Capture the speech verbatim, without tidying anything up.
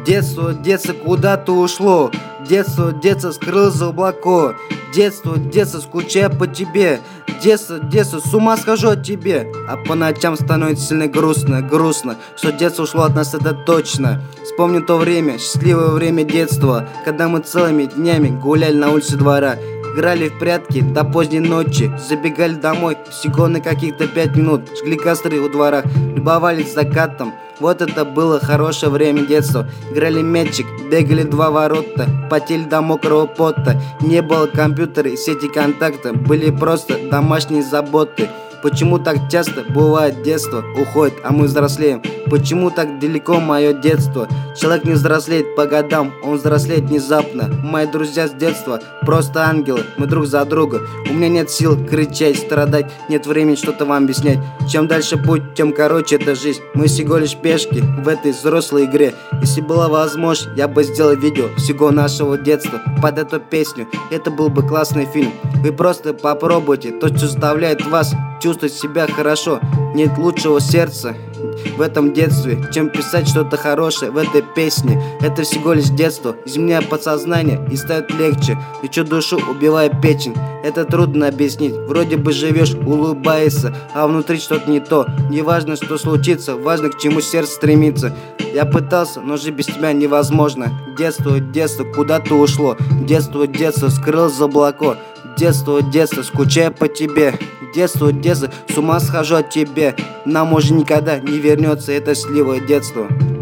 Детство, детство куда-то ушло. Детство, детство скрылось за облако. Детство, детство скучаю по тебе. Детство, детство, с ума схожу от тебе. А по ночам становится сильно грустно, грустно, что детство ушло от нас, это точно. Вспомню то время, счастливое время детства, когда мы целыми днями гуляли на улице двора, играли в прятки до поздней ночи, забегали домой всего на каких-то пять минут, жгли костры у дворах, любовались закатом. Вот это было хорошее время детства. Играли мячик, бегали два ворота, потели до мокрого пота. Не было компьютера и сети контакта, были просто домашние заботы. Почему так часто бывает детство уходит, а мы взрослеем? Почему так далеко мое детство? Человек не взрослеет по годам, он взрослеет внезапно. Мои друзья с детства просто ангелы, мы друг за друга. У меня нет сил кричать, страдать, нет времени что-то вам объяснять. Чем дальше путь, тем короче эта жизнь. Мы всего лишь пешки в этой взрослой игре. Если была возможность, я бы сделал видео всего нашего детства под эту песню. Это был бы классный фильм. Вы просто попробуйте то, что заставляет вас чувствовать себя хорошо. Нет лучшего сердца в этом детстве, чем писать что-то хорошее в этой песне. Это всего лишь детство, изменяет подсознание и ставит легче. Лечу душу, убивая печень. Это трудно объяснить. Вроде бы живешь, улыбаешься, а внутри что-то не то. Не важно, что случится, важно, к чему сердце стремится. Я пытался, но жить без тебя невозможно. Детство, детство куда-то ушло. Детство, детство скрылось за облако. Детство, детство скучаю по тебе. Детство, детство, с ума схожу от тебя. Нам уже никогда не вернется это счастливое детство.